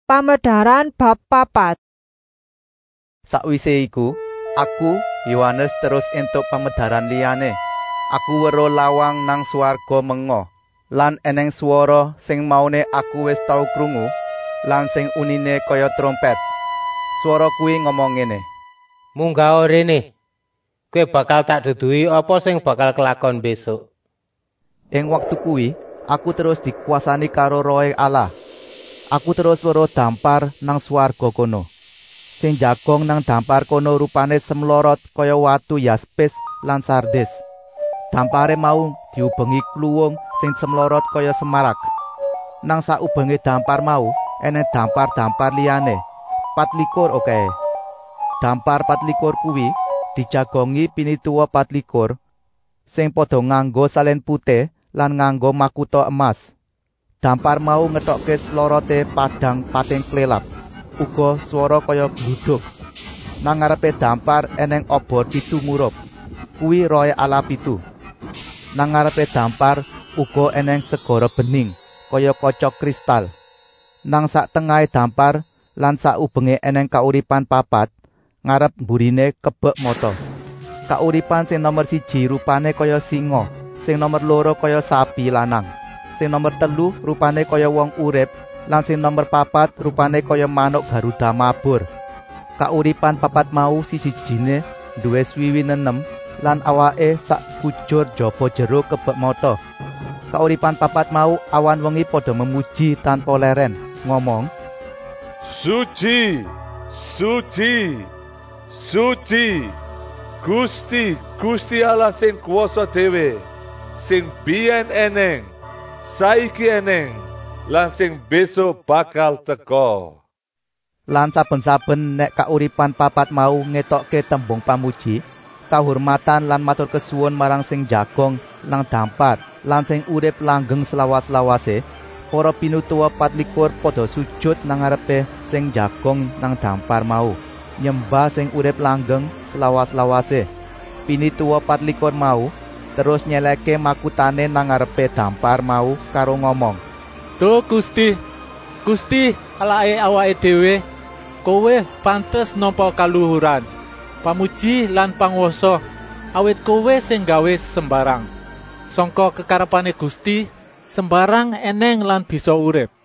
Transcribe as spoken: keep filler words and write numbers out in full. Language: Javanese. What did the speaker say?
Pamedharan bab papat. Sakwise iku, aku Yohanes terus entuk pamedharan liyane. Aku weruh lawang nang swarga menga, lan eneng swara sing maune aku wis tau krungu, lan sing unine kaya trompet. Swara kuwi ngomong ngene, "Munggah rene. Kowe bakal tak duduhi apa sing bakal kelakon besok." Ing wektu kuwi, aku terus dikuasani karo Rohe Allah. Aku terus weruh dampar nang swarga kono. Sing jagong nang dampar kono rupane semlorot kaya watu yaspis lan sardes. Dampare mau diubengi kluwung sing semlorot kaya semarak. Nang saubenge dampar mau eneng dampar-dampar liyane, patlikur oke. Dampar patlikur kuwi dijagongi pinituwa patlikur sing padha nganggo salen putih lan nganggo makuta emas. Dampar mau ngetokke slorote padang pating klelap. Uga swara kaya gluduk. Nang ngarepe dampar eneng obor pitu murup. Kuwi Rohe Allah pitu. Nang ngarepe dampar uga eneng segara bening kaya kaca kristal. Nang sak tengahe dampar lan sak ubenge eneng kauripan papat, ngarep mburine kebek mata. Kauripan sing nomor siji rupane kaya singa, sing nomor loro kaya sapi lanang. Sing nomor telu rupane kaya wong urip, lan sing nomor papat rupane kaya manuk garuda mabur. Kauripan papat mau siji-sijine duwe swiwi nenem lan awake sak bujur jaba jero kebek mata. Kauripan papat mau awan wengi padha memuji tanpa leren, ngomong, "Suci, suci, suci, Gusti, Gusti Allah sing kuwasa dhewe, sing biyen eneng, saiki eneng, lan sing besok bakal teka." Lan saben-saben nek kauripan papat mau ngetokke tembung pamuji, kahormatan lan matur kesuwun marang sing jagong nang dampar lan sing urip langgeng selawas-lawase, para pinutuwa patlikur padha sujud nang ngarepe sing jagong nang dampar mau, nyembah sing urip langgeng selawas-lawase. Pinituwa patlikur mau terus nyeleke makutane nang ngarepe dampar mau karo ngomong, "Duh Gusti, Gusti Allahe awake dhewe, kowe pantes nampa kaluhuran, pamuji lan panguwasa, awit kowe sing gawe sembarang. Sangka kekarepane Gusti, sembarang eneng lan bisa urip."